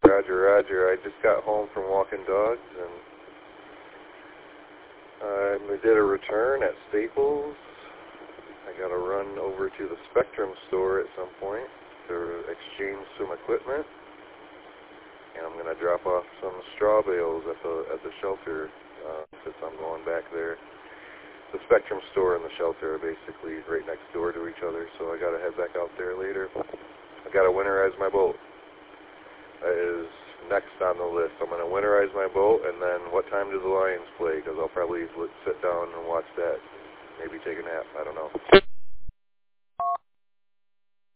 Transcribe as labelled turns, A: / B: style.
A: Roger, Roger. I just got home from walking dogs, and we did a return at Staples. I got to run over to the Spectrum store at some point to exchange some equipment, and I'm going to drop off some straw bales at the shelter since I'm going back there. The Spectrum store and the shelter are basically right next door to each other, so I got to head back out there later. I got to winterize my boat. That is next on the list. I'm going to winterize my boat, and then what time do the Lions play? Because I'll probably sit down and watch that, maybe take a nap. I don't know.